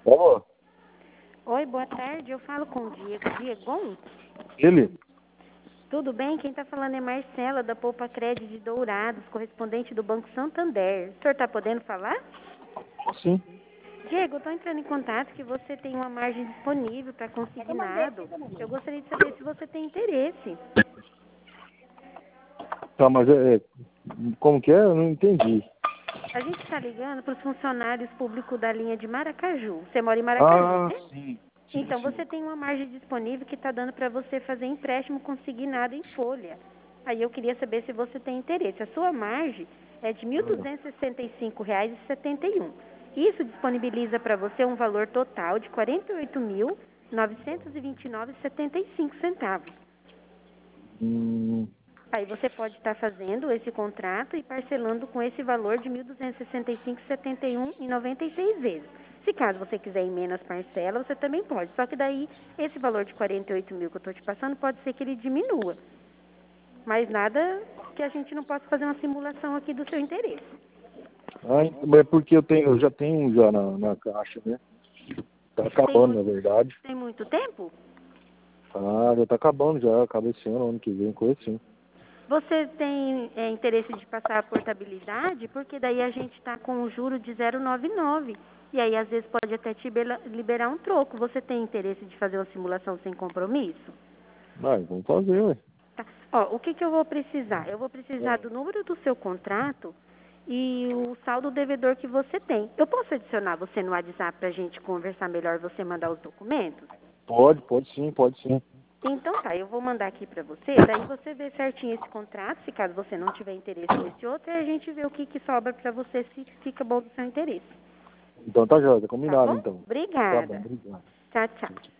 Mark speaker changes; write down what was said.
Speaker 1: Alô?
Speaker 2: Oi, boa tarde. Eu falo com o Diego. Diego?
Speaker 1: Ele?
Speaker 2: Tudo bem? Quem está falando é Marcela, da Poupa Crédito de Dourados, correspondente do Banco Santander. O senhor está podendo falar?
Speaker 1: Sim.
Speaker 2: Diego, eu estou entrando em contato que você tem uma margem disponível para consignado. Eu gostaria de saber se você tem interesse.
Speaker 1: Tá, mas como que é? Eu não entendi.
Speaker 2: A gente está ligando para os funcionários públicos da linha de Maracaju. Você mora em Maracaju, né?
Speaker 1: Sim.
Speaker 2: Então, você tem uma margem disponível que está dando para você fazer empréstimo consignado em folha. Aí eu queria saber se você tem interesse. A sua margem é de R$ 1.265,71. Isso disponibiliza para você um valor total de R$ 48.929,75.
Speaker 1: Hum,
Speaker 2: Aí você pode estar fazendo esse contrato e parcelando com esse valor de R$ 1.265,71 em 96 vezes. Se caso você quiser em menos parcela, você também pode. Só que daí, esse valor de 48 mil que eu estou te passando, pode ser que ele diminua. Mas nada que a gente não possa fazer uma simulação aqui do seu interesse.
Speaker 1: é porque eu já tenho já na caixa, né? Tá acabando, na verdade.
Speaker 2: Tem muito tempo?
Speaker 1: Ah, já tá acabando já. Acaba esse ano que vem, coisa assim.
Speaker 2: Você tem interesse de passar a portabilidade? Porque daí a gente está com um juro de 0,99. E aí, às vezes, pode até te liberar um troco. Você tem interesse de fazer uma simulação sem compromisso?
Speaker 1: Vamos fazer, ué.
Speaker 2: Tá. Ó, o que eu vou precisar? Eu vou precisar do número do seu contrato e o saldo devedor que você tem. Eu posso adicionar você no WhatsApp para a gente conversar melhor e você mandar os documentos?
Speaker 1: Pode sim, pode sim.
Speaker 2: Então tá, eu vou mandar aqui pra você, daí você vê certinho esse contrato, se caso você não tiver interesse nesse outro, aí a gente vê o que sobra pra você, se fica bom do seu interesse.
Speaker 1: Então tá já, tá
Speaker 2: Tá
Speaker 1: combinado
Speaker 2: bom?
Speaker 1: então. Tá bom,
Speaker 2: Obrigada.
Speaker 1: obrigado.
Speaker 2: Tchau, tchau.